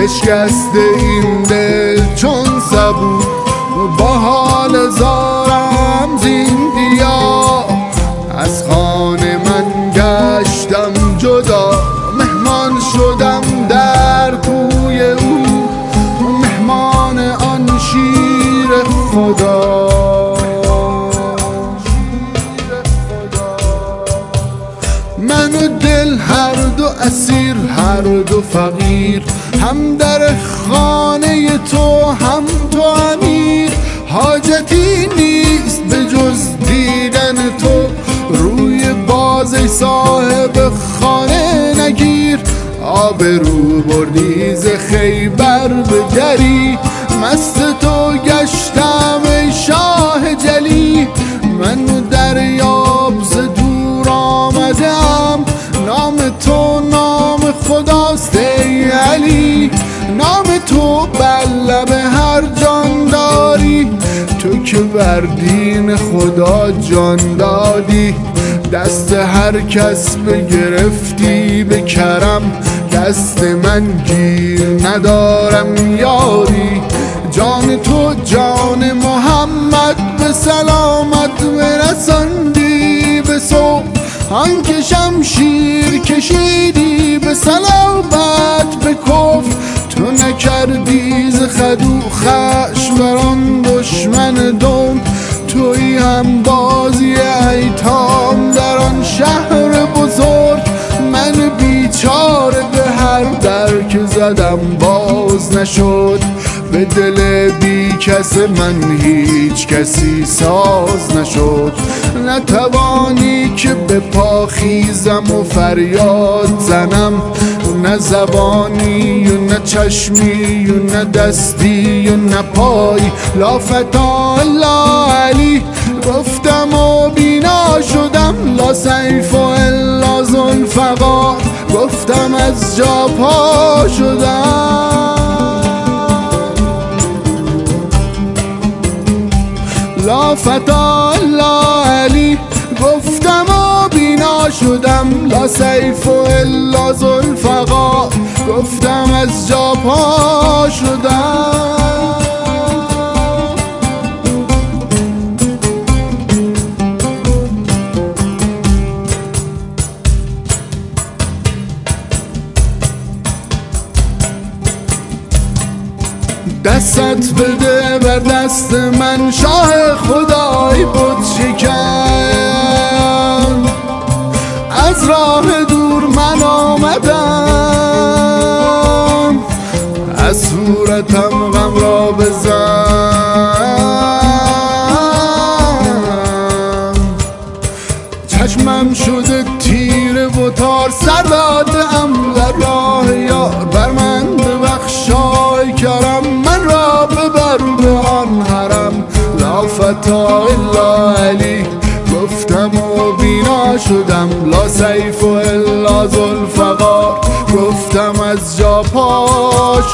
بشکسته این دل چون صبور، با حال زارم زین دیا. از خانه من گشتم جدا، مهمان شدم در کوی او، مهمان آن شیر خدا. من و دل هر دو اسیر، هر دو فقیر، هم در خانه تو هم تو امیر. حاجتی نیست به جز دیدن تو، روی باز ای صاحب خانه نگیر. آبرو بردی ز خیبر به دری، مست تو گشتم ای شاه جلی. من دریاب ز دور آمدم، نام تو نام خداست ای علی. نام تو بر لب هر جان داری، تو که بر دین خدا جان دادی. دست هر کس بگرفتی به کرم، دست من گیر ندارم یاری. جان تو جان محمد به سلامت برساندی به صبح، آنکه شمشیر کشیدی به صلابت به کفر. تو نکردی ز خدو خشم بر آن دشمن دم، تویی هم بازی ایتام در آن شهر بزرگ. من بیچاره به هر در که زدم باز نشد، به دل بی کس من هیچ کسی ساز نشد. نتوانی که به پا خیزم و فریاد زنم، نه زبانی و نه چشمی و نه دستی و نه پای. لا فتا لا علی گفتم و بینا شدم، لا سیف الا ذوالفقار گفتم از جا پا شدم. لا فتا لا علی گفتم و بینا شدم، لا سیف الا ذوالفقار گفتم از جا پا شدم. دستت بده بر دست من شاه خدای بود شکن، از راه دور من آمدم، از صورتم غم را بزن. چشمم شده تیره و تار، سر دادم در راه یار. بر من ببخشای کرم، من را ببر به آن حرم. لا فتا الا علی گفتم و بینا شدم، لا سیف الا ذوالفقار گفتم از جا پا